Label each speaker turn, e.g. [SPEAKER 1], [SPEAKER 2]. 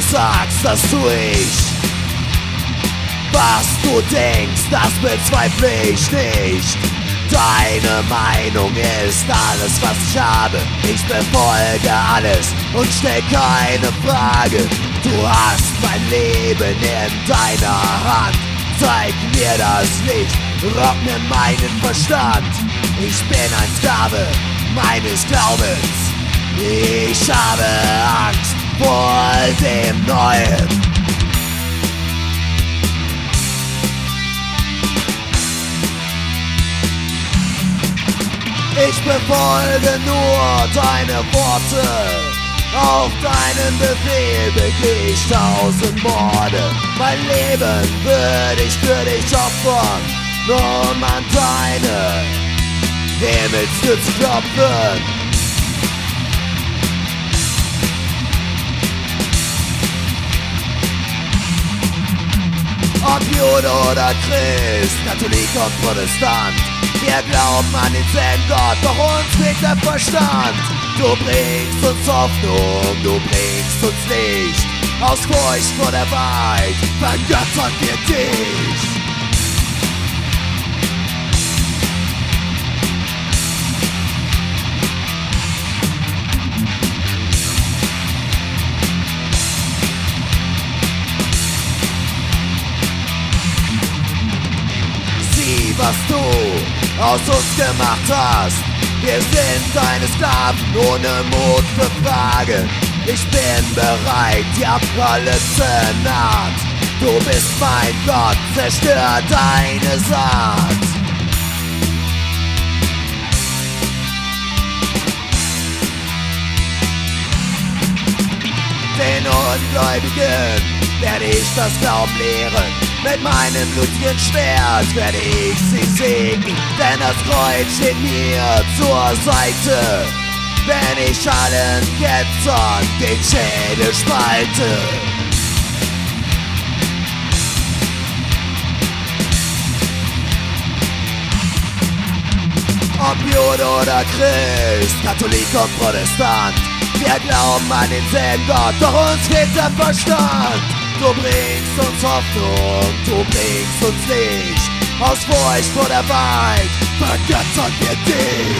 [SPEAKER 1] sagst, das tu ich. Was du denkst, das bezweifle ich nicht. Deine Meinung ist alles, was ich habe. Ich befolge alles und stell keine Frage. Du hast mein Leben in deiner Hand. Zeig mir das Licht, raub mir meinen Verstand. Ich bin ein Sklave meines Glaubens. Ich habe Angst vor dem Neuen. Ich befolge nur deine Worte. Auf deinen Befehl begeh ich 1000 Morde. Mein Leben würde ich für dich opfern, nur um an deine Himmelstür zu klopfen. Ob Jude oder Christ, Katholik und Protestant, wir glauben an denselben Gott, doch uns fehlt der Verstand. Du bringst uns Hoffnung, du bringst uns Licht. Aus Furcht vor der Wahrheit vergöttern wir dich. Sieh, was du aus uns gemacht hast. Wir sind deine Sklaven ohne Mut für Frage. Ich bin bereit, die Apokalypse naht. Du bist mein Gott, zerstör deine Saat. Den Ungläubigen werde ich das Glauben lehren. Mit meinem blutigen Schwert werde ich sie segnen, denn das Kreuz steht mir zur Seite, wenn ich allen Ketzern den Schädel spalte. Ob Jude oder Christ, Katholik und Protestant, wir glauben an denselben Gott, doch uns fehlt der Verstand. Du bringst uns Hoffnung, du bringst uns Licht. Aus Furcht vor der Wahrheit vergöttern wir dich.